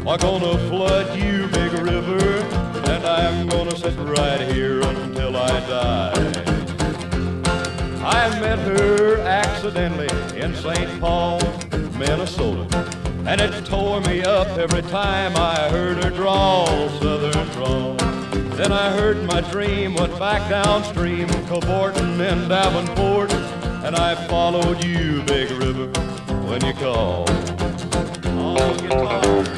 are gonna flood you, big river, and I'm gonna sit right here until I die. I met her accidentally in St. Paul, Minnesota, and it tore me up every time I heard her drawl, southern drawl. Then I heard my dream went back downstream, cavorting in Davenport, and I followed you, big river, when you called. Oh, guitar.